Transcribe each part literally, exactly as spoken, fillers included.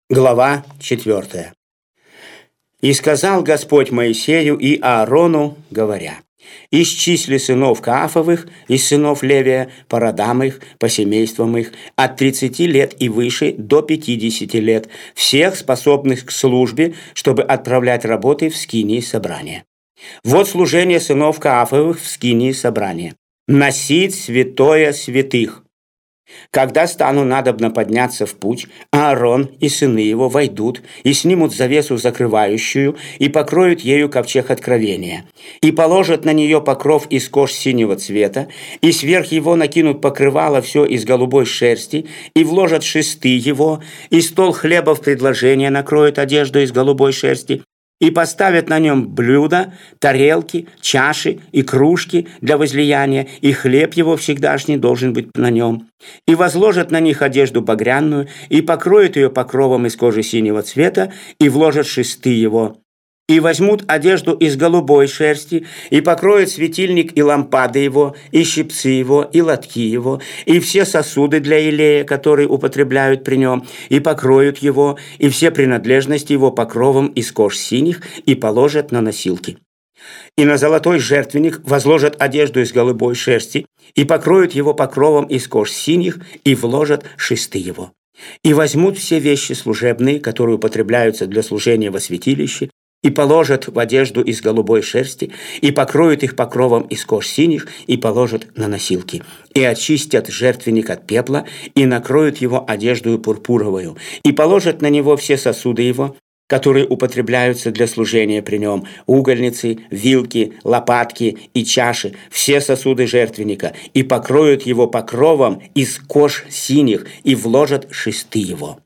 Глава четвёртая. «И сказал Господь Моисею и Аарону, говоря: исчисли сынов Каафовых из сынов Левия по родам их, по семействам их, от тридцати лет и выше до пятидесяти лет, всех способных к службе, чтобы отправлять работы в скинии собрания. Вот служение сынов Каафовых в скинии собрания: носить святое святых. Когда стану надобно подняться в путь, Аарон и сыны его войдут и снимут завесу закрывающую и покроют ею ковчег откровения, и положат на нее покров из кож синего цвета, и сверх его накинут покрывало все из голубой шерсти, и вложат шесты его, и стол хлеба в предложение накроют одежду из голубой шерсти, и поставят на нем блюда, тарелки, чаши и кружки для возлияния, и хлеб его всегдашний должен быть на нем. И возложат на них одежду багряную, и покроют ее покровом из кожи синего цвета, и вложат шесты его. И возьмут одежду из голубой шерсти, и покроют светильник и лампады его, и щипцы его, и лотки его, и все сосуды для елея, которые употребляют при нем, и покроют его, и все принадлежности его покровом из кож синих, и положат на носилки. И на золотой жертвенник возложат одежду из голубой шерсти, и покроют его покровом из кож синих, и вложат шесты его. И возьмут все вещи служебные, которые употребляются для служения во святилище, и положат в одежду из голубой шерсти, и покроют их покровом из кож синих, и положат на носилки, и очистят жертвенник от пепла, и накроют его одеждою пурпуровою, и положат на него все сосуды его, которые употребляются для служения при нем: угольницы, вилки, лопатки и чаши, все сосуды жертвенника, и покроют его покровом из кож синих, и вложат шесты его.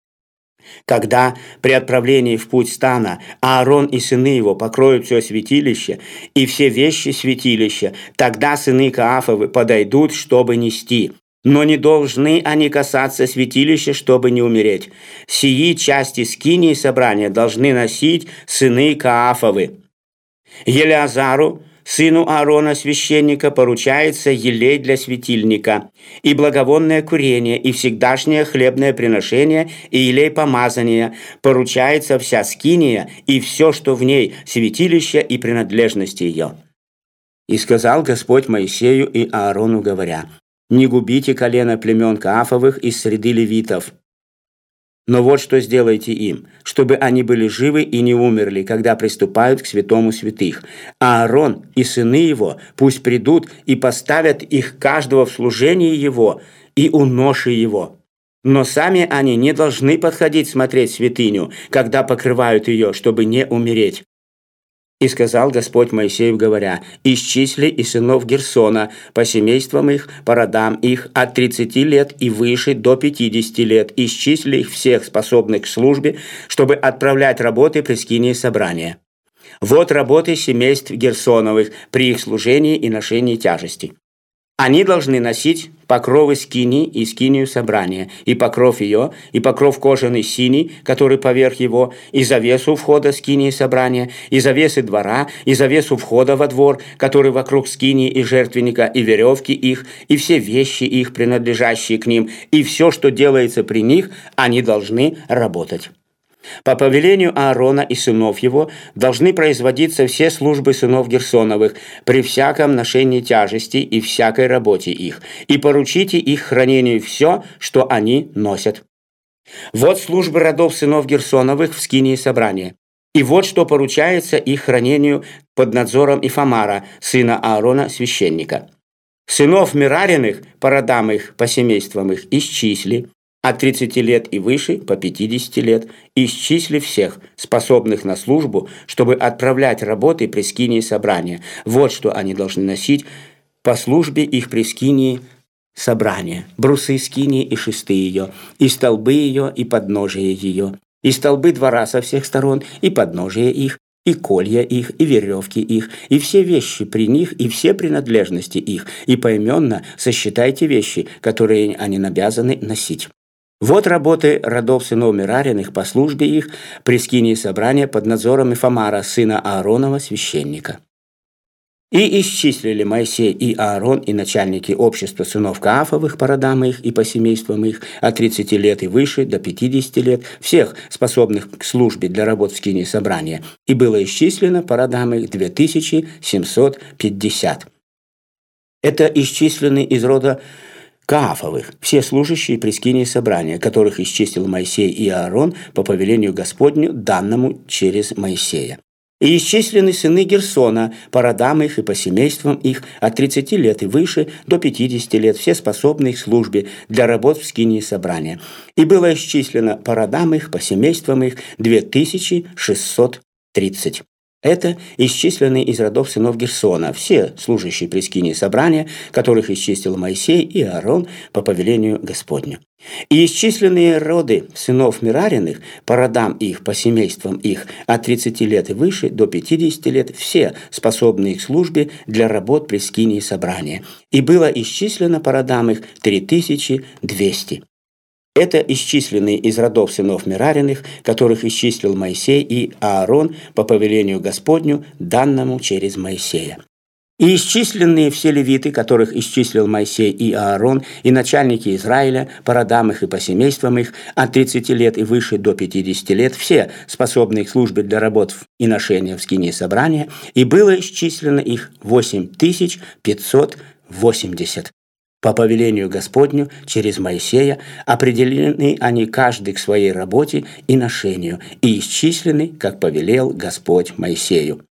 Когда при отправлении в путь стана Аарон и сыны его покроют все святилище и все вещи святилища, тогда сыны Каафовы подойдут, чтобы нести. Но не должны они касаться святилища, чтобы не умереть. Сии части скинии собрания должны носить сыны Каафовы. Елеазару, сыну Аарона, священника, поручается елей для светильника, и благовонное курение, и всегдашнее хлебное приношение, и елей помазания. Поручается вся скиния, и все, что в ней, святилище и принадлежности ее. И сказал Господь Моисею и Аарону, говоря: не губите колено племен Каафовых из среды левитов. Но вот что сделайте им, чтобы они были живы и не умерли, когда приступают к святому святых. А Аарон и сыны его пусть придут и поставят их каждого в служении его и у ноши его. Но сами они не должны подходить смотреть святыню, когда покрывают ее, чтобы не умереть. И сказал Господь Моисею, говоря: исчисли и сынов Герсона по семействам их, по родам их, от тридцати лет и выше до пятидесяти лет, исчисли их всех, способных к службе, чтобы отправлять работы при скинии собрания. Вот работы семейств Герсоновых при их служении и ношении тяжести. Они должны носить покровы скинии и скинию собрания, и покров ее, и покров кожаный синий, который поверх его, и завесу входа скинии собрания, и завесы двора, и завесу входа во двор, который вокруг скинии и жертвенника, и веревки их, и все вещи их, принадлежащие к ним, и все, что делается при них, они должны работать. По повелению Аарона и сынов его должны производиться все службы сынов Герсоновых при всяком ношении тяжести и всякой работе их, и поручите их хранению все, что они носят. Вот службы родов сынов Герсоновых в скинии собрания. И вот что поручается их хранению под надзором Ифамара, сына Аарона, священника. Сынов Мерариных по родам их, по семействам их исчисли, от тридцати лет и выше по пятидесяти лет, исчисли всех, способных на службу, чтобы отправлять работы при скинии собрания. Вот что они должны носить по службе их при скинии собрания: брусы скинии и шесты ее, и столбы ее, и подножие ее, и столбы двора со всех сторон, и подножие их, и колья их, и веревки их, и все вещи при них, и все принадлежности их, и поименно сосчитайте вещи, которые они обязаны носить. Вот работы родов сынов Мерариных по службе их при скинии собрания под надзором Ифамара, сына Ааронова, священника. И исчислили Моисей и Аарон и начальники общества сынов Каафовых по родам их и по семействам их от тридцати лет и выше до пятидесяти лет, всех способных к службе для работ в скинии собрания, и было исчислено по родам их две тысячи семьсот пятьдесят. Это исчислены из рода Каафовых, все служащие при скинии собрания, которых исчислил Моисей и Аарон по повелению Господню, данному через Моисея. И исчислены сыны Герсона по родам их и по семействам их от тридцати лет и выше до пятидесяти лет, все способные к службе для работ в скинии собрания. И было исчислено по родам их, по семействам их две тысячи шестьсот тридцать. Это исчисленные из родов сынов Герсона, все служащие при скинии собрания, которых исчислил Моисей и Аарон по повелению Господню. И исчисленные роды сынов Мерариных по родам их, по семействам их от тридцати лет и выше до пятидесяти лет, все способные к службе для работ при скинии собрания. И было исчислено по родам их три тысячи двести. Это исчисленные из родов сынов Мерариных, которых исчислил Моисей и Аарон по повелению Господню, данному через Моисея. И исчисленные все левиты, которых исчислил Моисей и Аарон, и начальники Израиля по родам их и по семействам их от тридцати лет и выше до пятидесяти лет, все способные к службе для работ и ношения в скинии собрания, и было исчислено их восемь тысяч пятьсот восемьдесят. По повелению Господню через Моисея определены они каждый к своей работе и ношению, и исчислены, как повелел Господь Моисею.